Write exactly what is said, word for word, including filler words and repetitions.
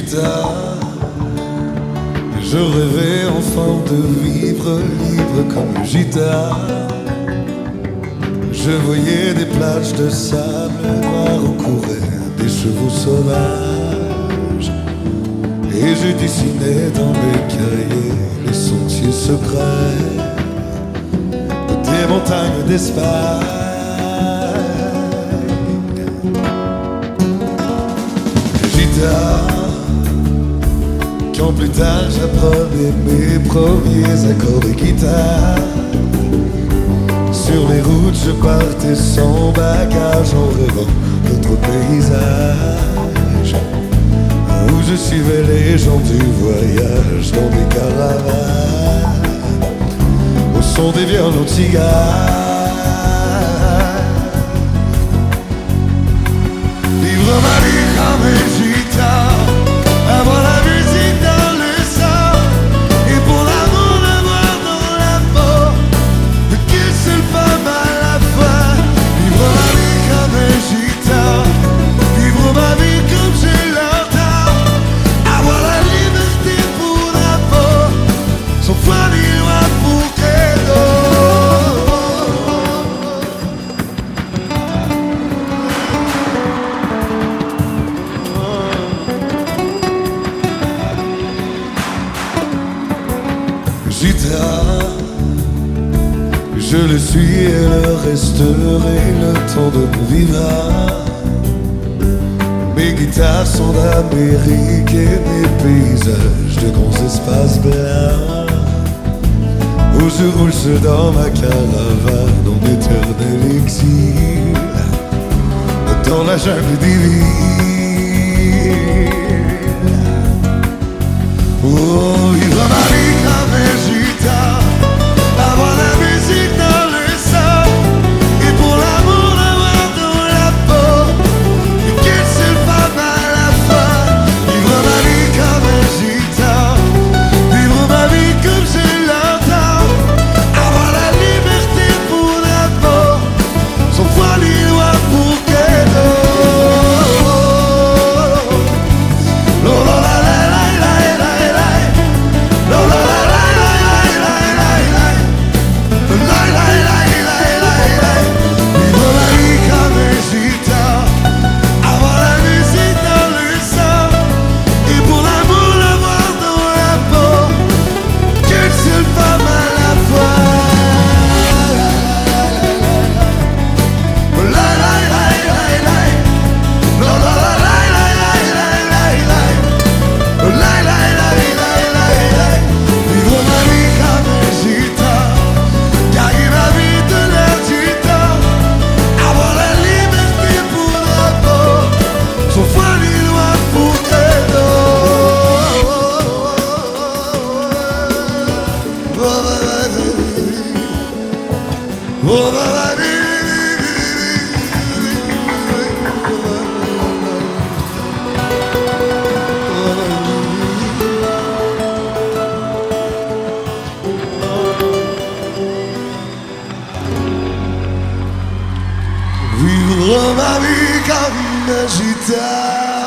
Gita, je rêvais enfant de vivre libre comme Gita. Je voyais des plages de sable noir où couraient des chevaux sauvages. Et je dessinais dans mes cahiers les sentiers secrets des montagnes d'Espagne. Gita, quand plus tard j'apprenais mes premiers accords de guitare, sur les routes je partais sans bagage en rêvant d'autres paysages, où je suivais les gens du voyage dans des caravanes, au son des violons de cigares. Vivre ma vie comme un Gita, avoir la musique dans le sang, et pour l'amour l'avoir dans la peau, de qu'une seule femme à la fois. Vivre ma vie comme un Gita, vivre ma vie comme je l'entends, avoir la liberté pour la peau, sans foi ni loi pour credo. Gita, je le suis et le resterai le temps de mon vivant. Mes guitares sont d'Amérique et mes paysages de grands espaces blancs, où je roule seul dans ma caravane en éternel exil, dans la jungle divine. Oh, vivre ma vie comme un Gita, avoir la musique dans le sang, et pour l'amour l'avoir dans la peau, et qu'une seule femme à la fois. Vivre ma vie comme un Gita, vivre ma vie comme je l'entends, avoir la liberté pour la peau, sans foi ni loi pour credo. Oh, la la la la la la la, la la la la la la la la, la la la la la la. Vivre ma vie comme un Gita, avoir la musique dans le sang, et pour l'amour l'avoir dans la peau, qu'une seule femme à la fois. La la la la la la, la la la la la la la la, la la la la la la. Vivre ma vie comme un Gita, gagner ma vie de l'air du temps, avoir la liberté pour la peau, sans foi ni loi pour credo. Oh, ma vie. Vivre ma vie comme un Gita.